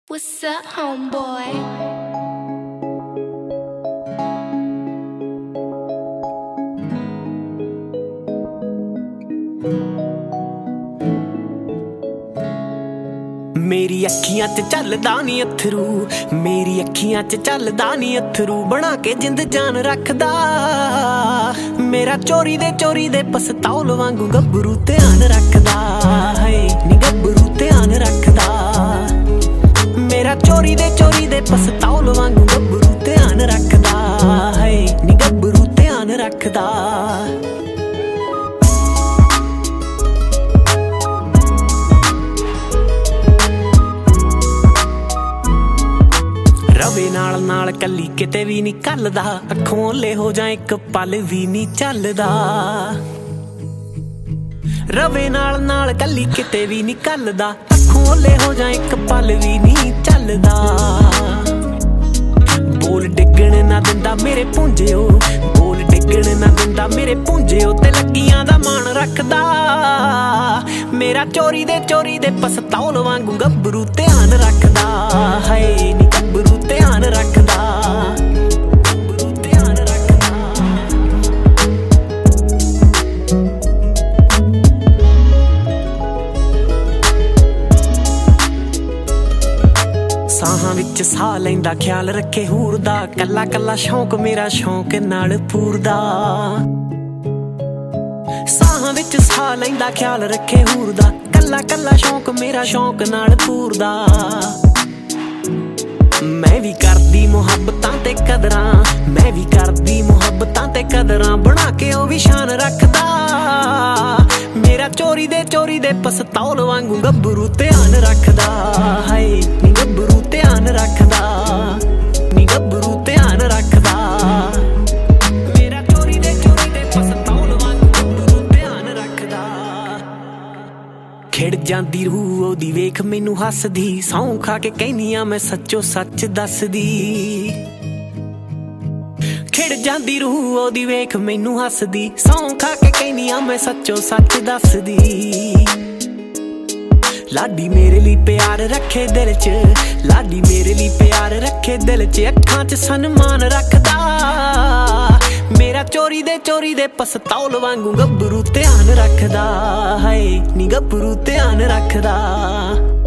What's up, homeboy? मेरी अखियां च चलदा नी अथरू, मेरी अखियां च चलदा नी अथरू, बना के जिंद जान रखदा। मेरा चोरी दे पसतौल वांगू गब्बरू ध्यान रखदा है, नी गब्बरू ध्यान रखदा। मेरा चोरी दे पसतौल वांगू गब्बरू ध्यान रखदा है, नी गब्बरू ध्यान रखदा। रवे नाल नाल कली किते भी नहीं कलदा, अखों ओले हो जाए एक पल भी नहीं चलदा। रवे नाल नाल कली किते भी नहीं कलदा, अखों ओले हो जाए एक पल भी नहीं चलदा। बोल डिगण ना दिंदा मेरे पुंजिओ, बोल डिगण ना दिंदा मेरे पुंजिओ, ते लगियां दा मान रखदा। मेरा चोरी दे पसतौल वांगू गब्बरू ध्यान रखदा है, नी गब्बरू ध्यान रखदा, गब्बरू ध्यान रखदा। साहां विच साह लैंदा ख्याल रखे हूर दा, कल्ला कल्ला शौक मेरा शौक नाल पूरदा। साहां विच साह लैंदा ख्याल रखे हूर दा, कल्ला कल्ला शौक मेरा शौक नाल पूरदा। मैं भी करदी मुहब्बतां ते कदरां, मैं भी करदी मुहब्बतां ते कदरां, बना के ओ भी शान रखदा। मेरा चोरी दे पसतौल वांगू गब्बरू ध्यान रखदा है, नी गब्बरू ध्यान रखदा, नी गब्बरू ध्यान रखदा। मेरा चोरी दे पसतौल वांगू गब्बरू ध्यान रखदा। खिड़ जांदी रूह ओदी वेख मैनू हसदी, सौं खा के कहनियां मैं सच्चो सच दसदी। खिड़ जांदी रूह ओदी वेख मैनू हसदी, सौं खा के कहनियां मैं सच्चो सच दसदी। लाडी मेरे लिए प्यार रखे दिल च, लाडी मेरे लिए प्यार रखे दिल च, अखां च सन्मान रखदा। मेरा चोरी दे पसतौल वांगू गब्बरू ध्यान रखदा है, नी गब्बरू ध्यान रखदा।